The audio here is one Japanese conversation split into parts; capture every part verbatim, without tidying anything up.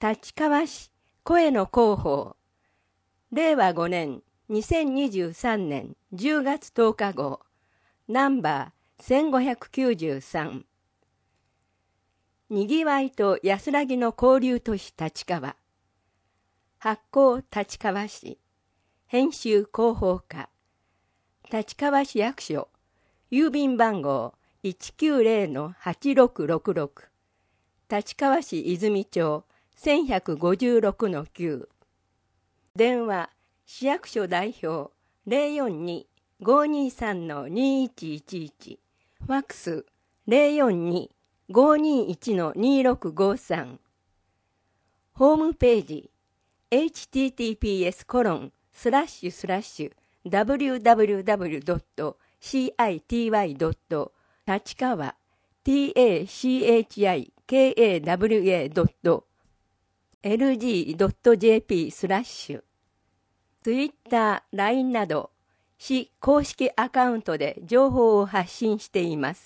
立川市声の広報れいわごねんにせんにじゅうさんねんじゅうがつとおか号ナンバーせんごひゃくきゅうじゅうさんにぎわいと安らぎの交流都市立川発行立川市編集広報課立川市役所郵便番号 いちきゅうぜろのはちろくろくろく 立川市泉町せんひゃくごじゅうろくのきゅう電話市役所代表 ゼロよんに ごーにーさんのにーいちいちいち ファックス ゼロよんに ごーにーいちのにーろくごさんホームページ エイチティーティーピーエスコロンスラッシュスラッシュダブリューダブリューダブリュードットシーアイティーワイドット立川 ティーエーシーエイチアイケーエーダブリューエードットエルジードットジェーピースラッシュツイッター、ライン など市公式アカウントで情報を発信しています。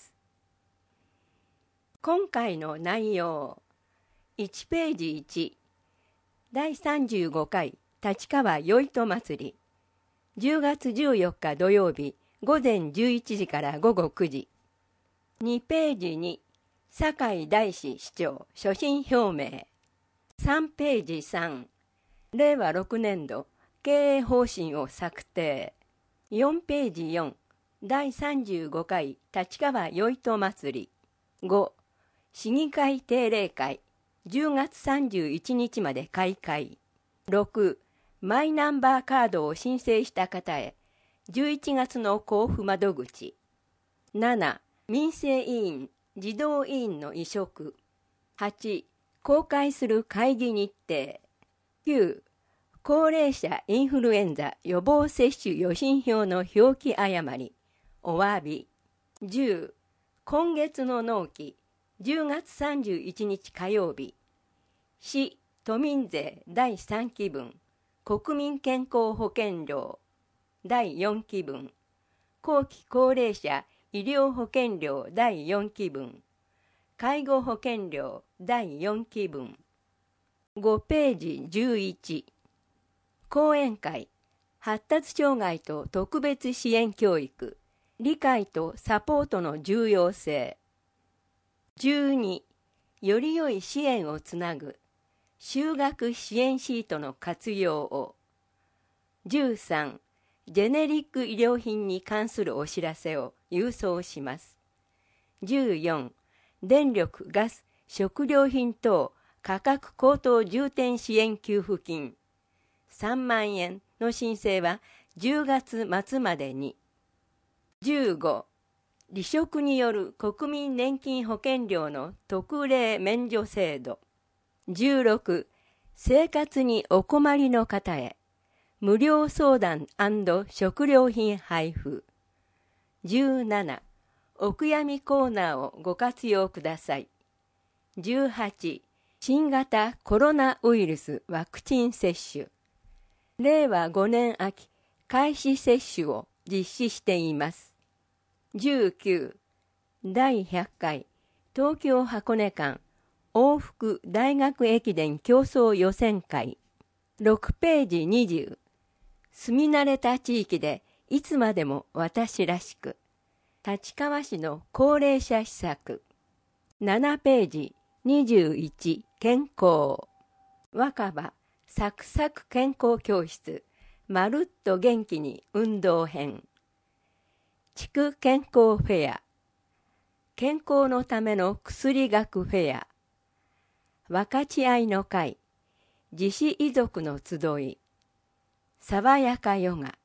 今回の内容いちページいちだいさんじゅうごかい立川よいと祭りじゅうがつじゅうよっか土曜日午前じゅういちじから午後くじにページに酒井大志市長所信表明さんページさんれいわろくねんど経営方針を策定よんページよんだいさんじゅうごかい立川よいと祭りご市議会定例会じゅうがつさんじゅういちにちまで開会ろくマイナンバーカードを申請した方へじゅういちがつの交付窓口なな民生委員児童委員の委嘱はち公開する会議日程きゅう高齢者インフルエンザ予防接種予診票の表記誤りお詫びじゅう今月の納期じゅうがつさんじゅういちにち火曜日市都民税だいさんきぶん国民健康保険料だいよんきぶん後期高齢者医療保険料だいよんきぶん介護保険料だいよんきぶんごページじゅういち講演会発達障害と特別支援教育理解とサポートの重要性じゅうにより良い支援をつなぐ就学支援シートの活用をじゅうさんジェネリック医療品に関するお知らせを郵送しますじゅうよん電力・ガス・食料品等価格高騰重点支援給付金さんまんえんの申請はじゅうがつまつまでにじゅうご離職による国民年金保険料の特例免除制度じゅうろく生活にお困りの方へ無料相談&食料品配布じゅうななお悔やみコーナーをご活用くださいじゅうはち新型コロナウイルスワクチン接種れいわごねん秋開始接種を実施していますじゅうきゅうだいひゃっかい東京箱根間往復大学駅伝競争予選会ろくページにじゅう住み慣れた地域でいつまでも私らしく立川市の高齢者施策ななページにじゅういち健康若葉サクサク健康教室まるっと元気に運動編地区健康フェア健康のための薬学フェア分かち合いの会自死遺族の集い爽やかヨガ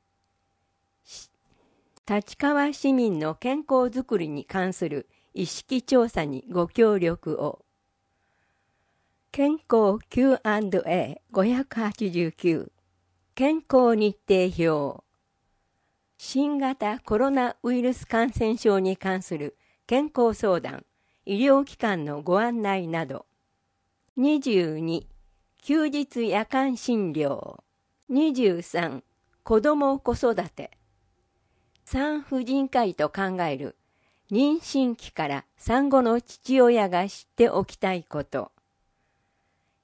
立川市民の健康づくりに関する意識調査にご協力を健康 キューアンドエーごひゃくはちじゅうきゅう健康日程表新型コロナウイルス感染症に関する健康相談医療機関のご案内などにじゅうに休日夜間診療にじゅうさん子ども子育て産婦人科医と考える妊娠期から産後の父親が知っておきたいこと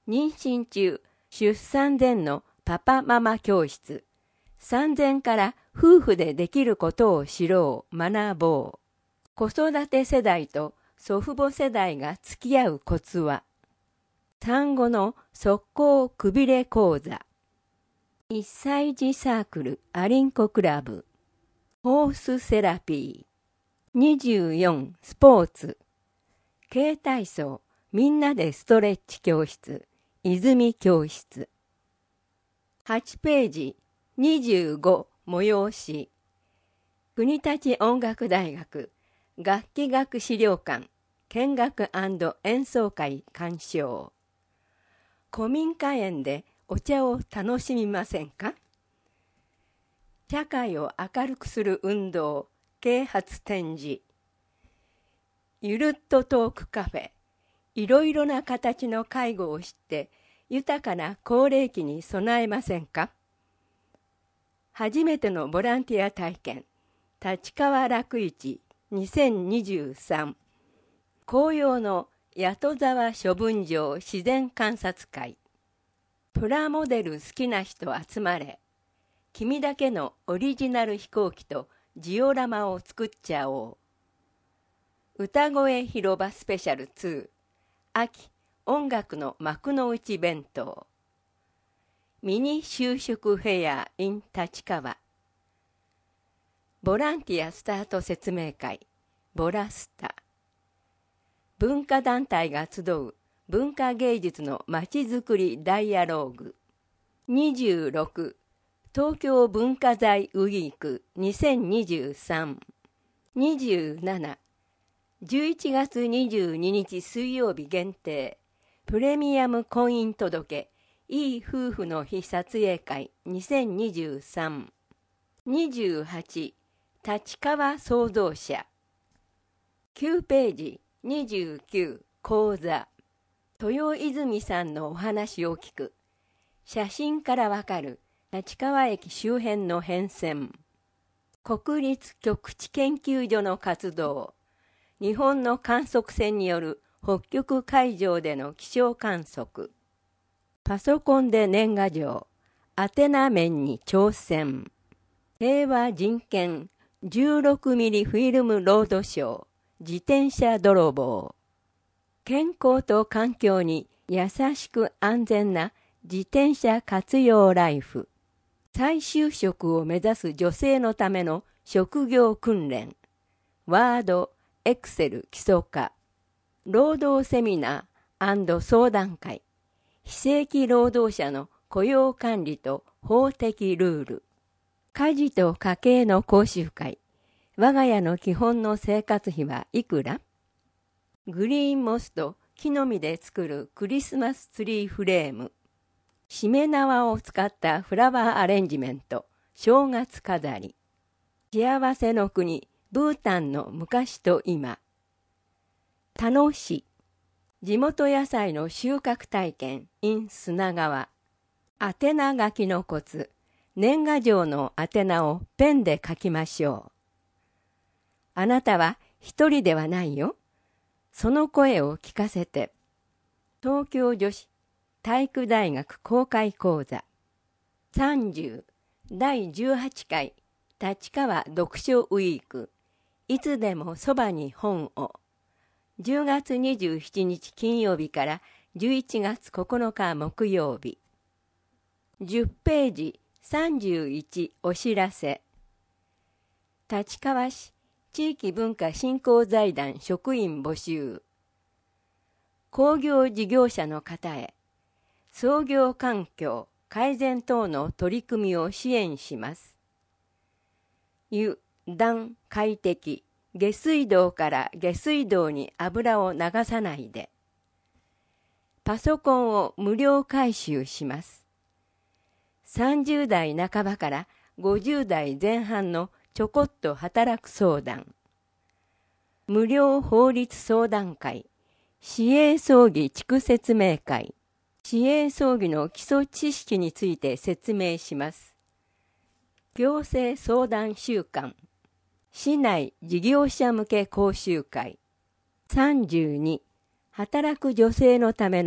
妊娠中、出産前のパパママ教室、産前から夫婦でできることを知ろう、学ぼう。子育て世代と祖父母世代が付き合うコツは、産後の速攻くびれ講座、いっさい児サークルアリンコクラブ、ホースセラピー、にじゅうよんスポーツ、軽体操、みんなでストレッチ教室、泉教室。はちページにじゅうご催し、国立音楽大学楽器学資料館見学&演奏会鑑賞。古民家園でお茶を楽しみませんか？社会を明るくする運動、啓発展示。ゆるっとトークカフェ。いろいろな形の介護を知って豊かな高齢期に備えませんか？初めてのボランティア体験、立川楽市にせんにじゅうさん、紅葉の谷戸沢処分場自然観察会。プラモデル好きな人集まれ。君だけのオリジナル飛行機とジオラマを作っちゃおう。歌声広場スペシャルツー、秋音楽の幕の内弁当。ミニ就職フェア in 立川。ボランティアスタート説明会、ボラスタ。文化団体が集う文化芸術のまちづくりダイアローグ。にじゅうろく東京文化財ウィークにせんにじゅうさん。にじゅうなな、じゅういちがつにじゅうににち水曜日限定、プレミアム婚姻届、いい夫婦の日撮影会にせんにじゅうさん。にじゅうはち、立川創造者。きゅうページにじゅうきゅう講座。豊泉さんのお話を聞く。写真からわかる立川駅周辺の変遷。国立極地研究所の活動。日本の観測船による北極海上での気象観測。パソコンで年賀状。アテナ面に挑戦。平和人権じゅうろくミリフィルムロードショー。自転車泥棒。健康と環境に優しく安全な自転車活用ライフ。再就職を目指す女性のための職業訓練。ワード、エクセル基礎化。労働セミナー&相談会。非正規労働者の雇用管理と法的ルール。家事と家計の講習会。我が家の基本の生活費はいくら？グリーンモスと木の実で作るクリスマスツリーフレーム。しめ縄を使ったフラワーアレンジメント。正月飾り。幸せの国、ブータンの昔と今。楽しい。地元野菜の収穫体験 in 砂川。宛名書きのコツ。年賀状の宛名をペンで書きましょう。あなたは一人ではないよ。その声を聞かせて。東京女子体育大学公開講座。さんじゅうだいじゅうはちかい立川読書ウィーク。いつでもそばに本を。じゅうがつにじゅうしちにち金曜日からじゅういちがつここのか木曜日。じゅっページさんじゅういちお知らせ。立川市地域文化振興財団職員募集。工業事業者の方へ、操業環境改善等の取り組みを支援します。油断快適、下水道から下水道に油を流さないで。パソコンを無料回収します。さんじゅうだいなかばからごじゅうだいぜん半のちょこっと働く相談。無料法律相談会。市営葬儀地区説明会。市営葬儀の基礎知識について説明します。行政相談週間。市内事業者向け講習会。さんじゅうに働く女性のための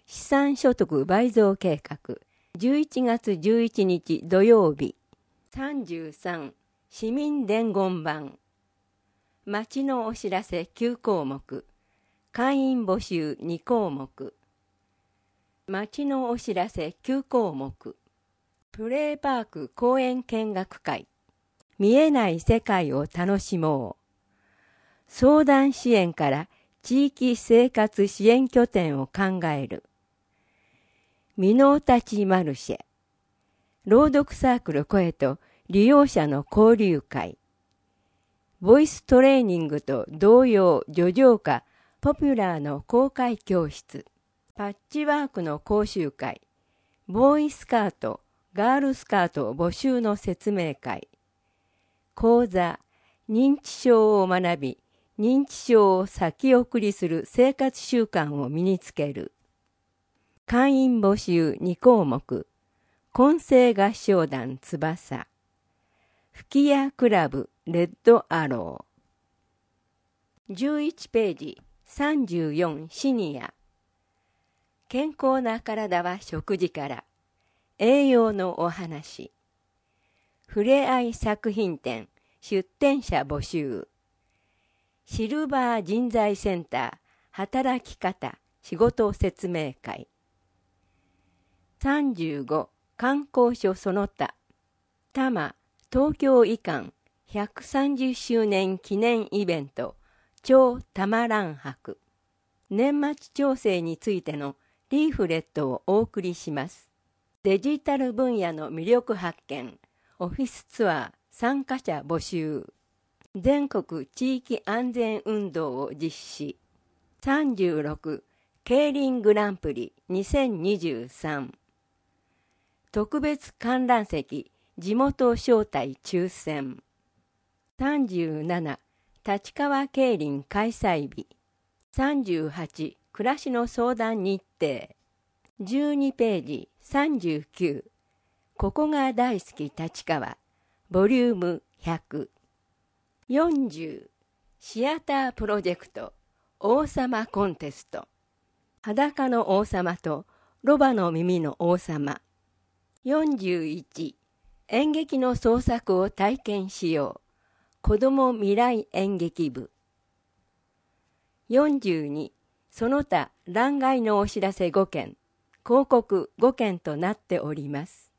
資産所得倍増計画じゅういちがつじゅういちにち土曜日。さんじゅうさん市民伝言版町のお知らせきゅうこうもく会員募集にこうもく町のお知らせきゅうこうもくプレーパーク公園見学会見えない世界を楽しもう相談支援から地域生活支援拠点を考えるミノータチマルシェ朗読サークル声と利用者の交流会ボイストレーニングと童謡叙情歌ポピュラーの公開教室パッチワークの講習会ボーイスカートガールスカート募集の説明会講座認知症を学び認知症を先送りする生活習慣を身につける会員募集にこうもく混声合唱団翼吹き矢クラブレッドアローじゅういちページさんじゅうよんシニア健康な体は食事から栄養のお話ふれあい作品展出展者募集シルバー人材センター働き方仕事説明会さんじゅうご観光所その他多摩東京移管ひゃくさんじゅっしゅうねん記念イベント超多摩蘭博年末調整についてのリーフレットをお送りします。デジタル分野の魅力発見オフィスツアー参加者募集全国地域安全運動を実施さんじゅうろく競輪グランプリにせんにじゅうさん特別観覧席地元招待抽選さんじゅうなな立川競輪開催日さんじゅうはち暮らしの相談日程じゅうにページさんじゅうきゅうここが大好き立川ボリュームひゃくよんじゅうシアタープロジェクト王様コンテスト裸の王様とロバの耳の王様よんじゅういち演劇の創作を体験しよう子ども未来演劇部よんじゅうにその他欄外のお知らせごけん広告ごけんとなっております。